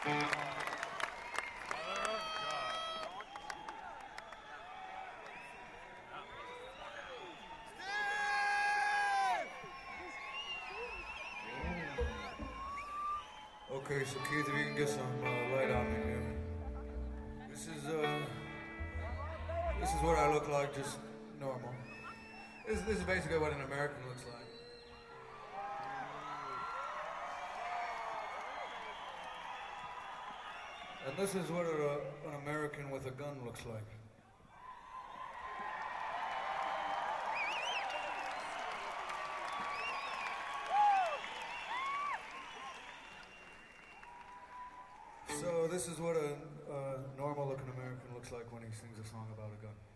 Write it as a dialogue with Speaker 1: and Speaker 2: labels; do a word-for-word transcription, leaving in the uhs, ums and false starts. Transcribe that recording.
Speaker 1: Okay, so Keith, if you can get some uh, light on me here. This is uh, this is what I look like, just normal. This, this is basically what an American looks like. And this is what a, an American with a gun looks like. So this is what a, a normal-looking American looks like when he sings a song about a gun.